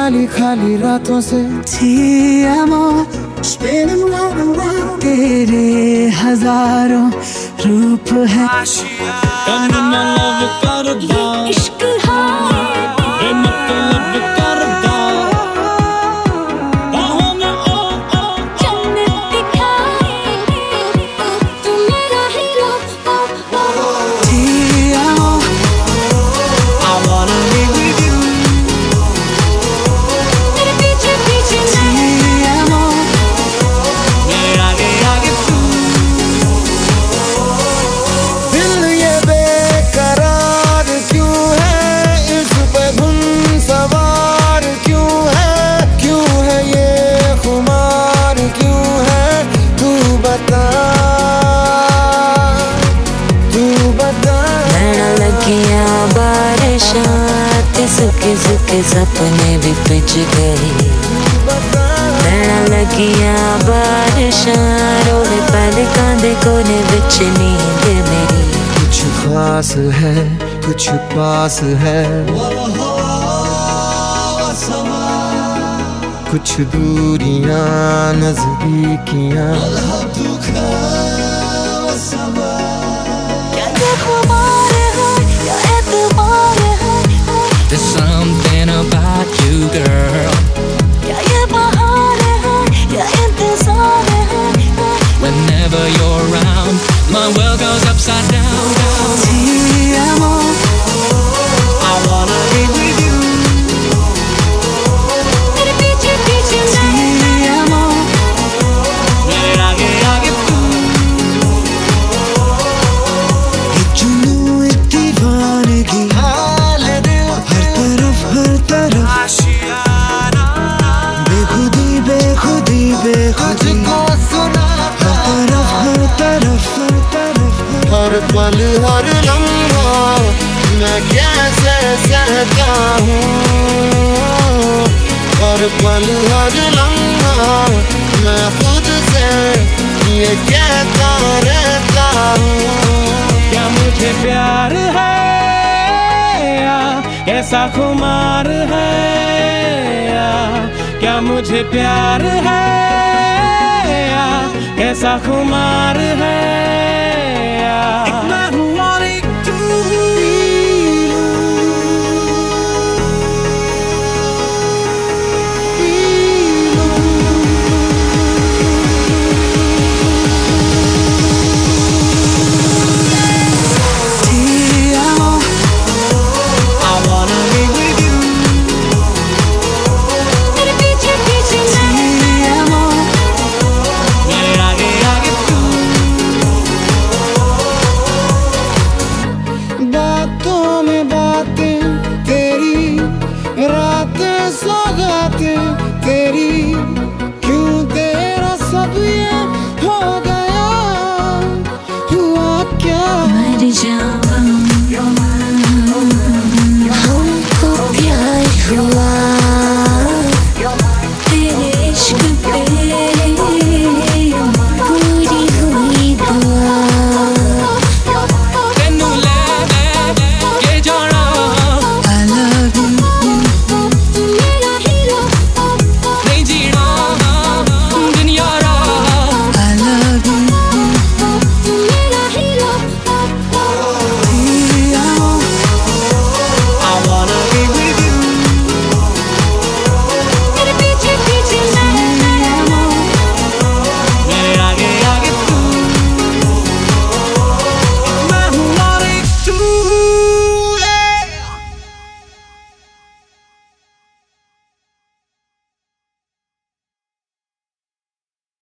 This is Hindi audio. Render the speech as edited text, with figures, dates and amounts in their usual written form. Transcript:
खाली खाली रातों से तेरे हजारों रूप है इश्क सुखे सुखे सपने भी पिच गए नैना लगियां बारिशां रोवे पलकां दे कोने विच नींद मेरी कुछ खास है कुछ पास है कुछ दूरियां नजदीकियां There's something about you, girl. Whenever you're around, my world goes upside down. I wanna be with you. हर पल हर लम्हा मैं कैसे सहता हूँ हर पल हर लम्हा मैं खुद से ये कहता रहता हूँ क्या मुझे प्यार है या कैसा खुमार है या क्या मुझे प्यार है या कैसा खुमार है तेरी क्यों तेरा सब ये हो गया हुआ क्या मर जाऊं हमको प्यार हुआ तेरे इश्क पे